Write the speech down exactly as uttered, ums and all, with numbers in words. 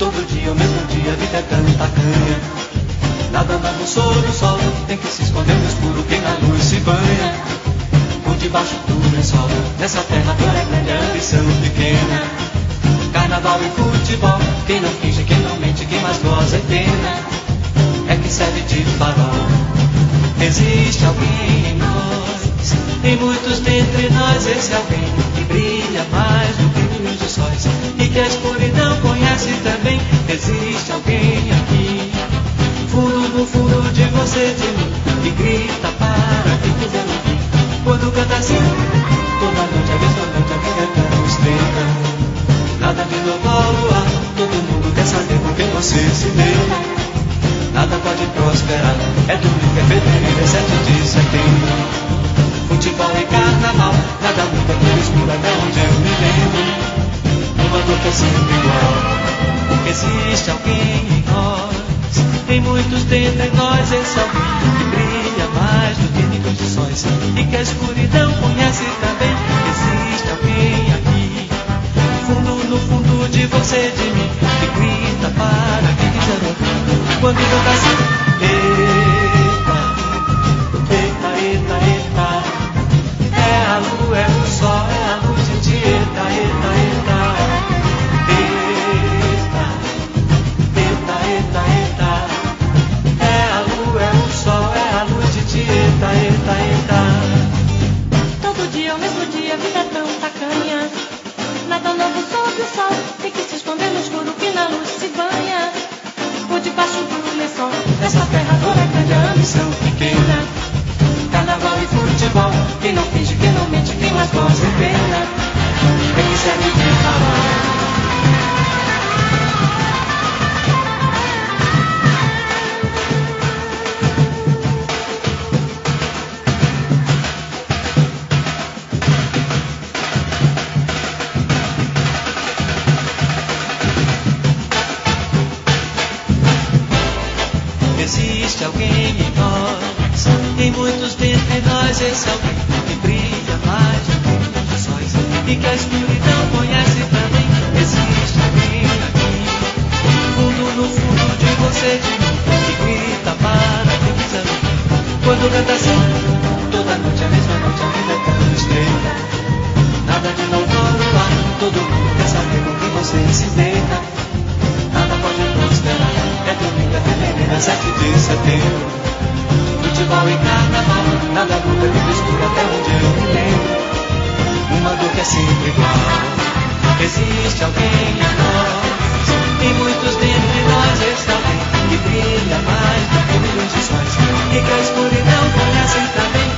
Todo dia, o mesmo dia, a vida é tão tacanha. Nada novo sob o sol, tem que se esconder no escuro, quem na luz se banha. Por debaixo do lençol, nessa terra toda é grande, a ambição pequena. Carnaval e futebol, quem não finge, quem não mente, quem mais goza e pena, é que serve de farol. Existe alguém em nós, em muitos dentre nós, esse alguém que brilha mais do que milhões de sóis, e que a escuridão conhece também. Existe alguém aqui, fundo no fundo de você, de mim, que grita para quem quiser ouvir. Quando canta assim, toda noite, a mesma noite, a vida é tão estreita. Nada de novo ao luar, todo mundo quer saber com quem você se deu. Nada pode prosperar, é domingo, é fevereiro, é sete de setembro. Futebol e carnaval, nada muda pelo escuro até onde eu me lembro. Uma dor que é sempre igual. Existe alguém em nós, em muitos dentre nós, esse alguém que brilha mais do que milhões de sóis, e que a escuridão conhece também. Existe alguém aqui, fundo no fundo de você, de mim, que grita para quem quiser ouvir. Quando canta assim, eita, eita, eita, eita, é a lua, é o sol, é a luz de ti, eita, eita, eita, eita, eita, eita, eita, é a lua, é o sol, é a luz de ti, eita, eita, eita. Todo dia, o mesmo dia, a vida é tão tacanha. Nada novo sob o sol, tem que se esconder no escuro que na luz se banha. Por debaixo do lençol, nessa terra toda é grande, a ambição pequena. Carnaval e futebol, quem não finge, quem não mente, quem mais goza e pena, é que serve de farol. Existe alguém em nós, em muitos dentre nós, esse alguém que brilha mais do que milhões de sóis, e que a escuridão conhece também. Existe alguém aqui, fundo no fundo de você, de mim, que grita para quem quiser ouvir. Quando canta assim, toda noite, a mesma noite, a vida é tão estreita. Nada de novo no ar, todo mundo quer saber com quem você se deita. Nada pode prosperar, é domingo, é fevereiro, é sete de setembro. Futebol e carnaval, nada muda de mistura até onde eu me lembro. Uma dor que é sempre igual. Existe alguém em nós, em muitos dentre nós, esse alguém que brilha mais do que milhões de sóis, e que a escuridão conhece também.